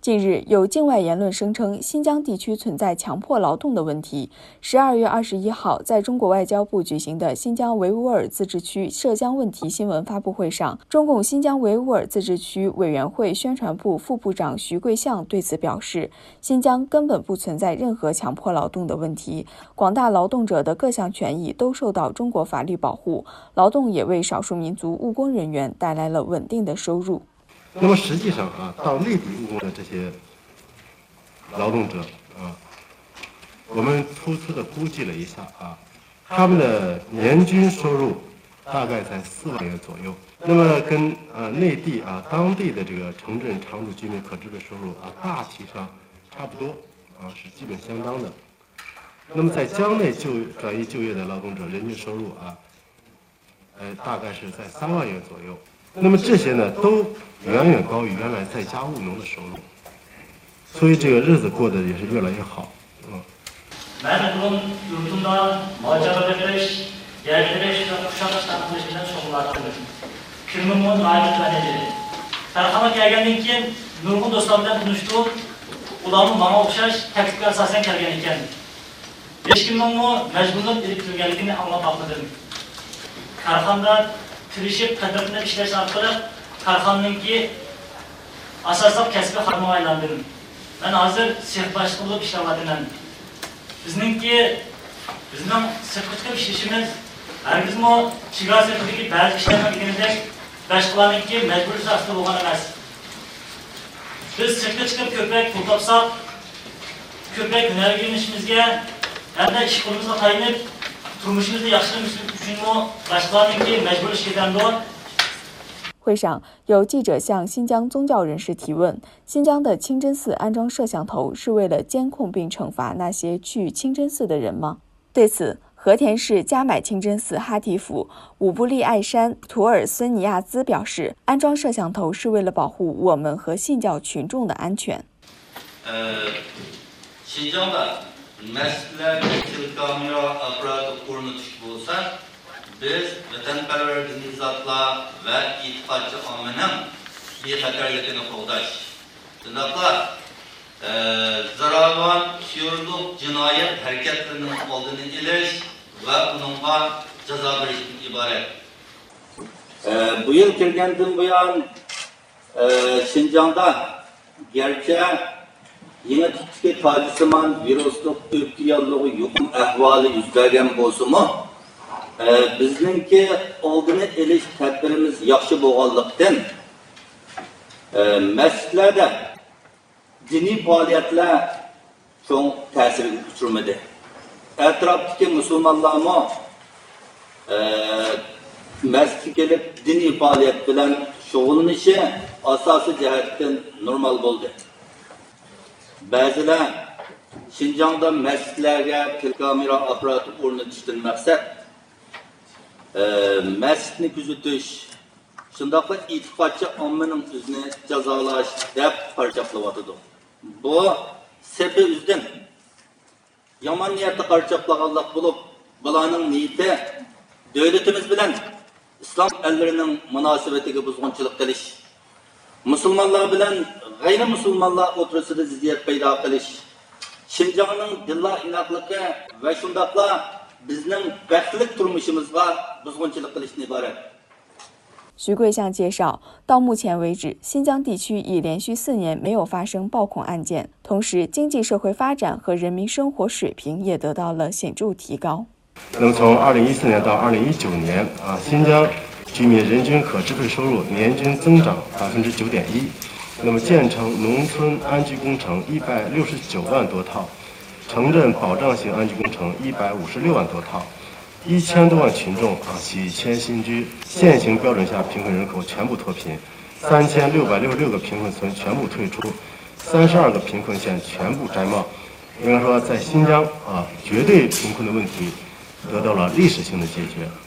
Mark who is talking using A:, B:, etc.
A: 近日，有境外言论声称新疆地区存在强迫劳动的问题。12月21号，在中国外交部举行的新疆维吾尔自治区涉疆问题新闻发布会上，中共新疆维吾尔自治区委员会宣传部副部长徐贵相对此表示，新疆根本不存在任何强迫劳动的问题，广大劳动者的各项权益都受到中国法律保护，劳动也为少数民族务工人员带来了稳定的收入。
B: 那么实际上到内地务工的这些劳动者我们粗粗的估计了一下他们的年均收入大概在4万元左右。那么跟内地当地的这个城镇常住居民可支配收入大体上差不多是基本相当的。那么在疆内转移就业的劳动者人均收入大概是在3万元左右。那么这些呢，都远远高于原来在家务农的收入，所以这个日子过得也是越来越好。
C: Ben bunun yurdumda macera beş, yerlere kuşaklaştan kılıçından şoğullardır. Kürmümün ayrı düzenleri. Tarhama gelgenden keyin nurgun dostlarımdan konuştuğum, ulamın bana okşaş taktikler esasen gelgen iken. Eşkimden o mecburluk edip türgenliğini anlatmaktadır. Karxanda tırışıp kadırında işleş arkalı Karxan'ınki asaslap kesbi harma aylandırın. Ben hazır siyah başlık olup işlevadınan. Bizning sirtqi ishimiz hargizmi chegara sirtidagi ba'zi ishlarni deganidek boshqalarniki majburiy asosda bo'lgan emas. Biz sirtga chiqib ko'proq pul topsak, ko'proq hunar o'rganishimizga hamda ish qo'limizga tayanib turmushimizni yaxshilash uchunmi boshqalarniki majburiy ishga kiradi.
A: 会上，有记者向新疆宗教人士提问：新疆的清真寺安装摄像头是为了监控并惩罚那些去清真寺的人吗？对此，和田市加买清真寺哈提府武布利艾山图尔孙尼亚兹表示，安装摄像头是为了保护我们和信教群众的安全。
D: 新疆的mesleğe kamera aparatı ornatış olsa biz vatanperver dini zatlar ve itikadçı amının bir hakariyetini qoğdaş. Şundaqla zaravan, şiyorluk, cinayet hareketlerinin olduğunu iliş ve bununla ceza verişten ibaret. Bu yıl kirgenden bu yan Şinjan'da gerçi yeni tutki tacısıman virusluk öptiyallığı yukum ahvali yüzlerden bozulma bizningki oldini elish tadbirimiz yaxshi bo'lganlikdan masjidlarda diniy faoliyatlar cho'ng ta'sirga uchramadi. Atrofdagi musulmonlarmi masjidga kelib diniy faoliyat bilan shug'ullanishi asosiy jihatdan normal bo'ldi. Ba'zilar Şinjan'da masjidlarga kamera aparati o'rnatishdan maqsad masjidni kuzatish, shundaqla e'tiqodchi ommaning o'zini jazolash deb qarshaqlayotdi. Bu sepi o'zidan yomon niyatda qarshaqlaganlik bo'lib, bularning niyati davlatimiz bilan islom ellarining munosabatiga buzg'unchilik qilish, musulmonlar bilan g'ayri-musulmonlar o'rtasida ziddiyat paydo qilish, Şinjan'ning dilla inoqligi va shundaqla bizning baxtli turmushimizga buzg'unchilik qilishdan iborat.
A: 徐贵相介绍，到目前为止，新疆地区已连续4年没有发生暴恐案件，同时经济社会发展和人民生活水平也得到了显著提高。
B: 那么从2014年到2019年新疆居民人均可支配收入年均增长9.1%，那么建成农村安居工程169万多套，城镇保障型安居工程156万多套，1000多万群众喜迁新居，现行标准下贫困人口全部脱贫，3666个贫困村全部退出，32个贫困县全部摘帽。应该说，在新疆绝对贫困的问题得到了历史性的解决。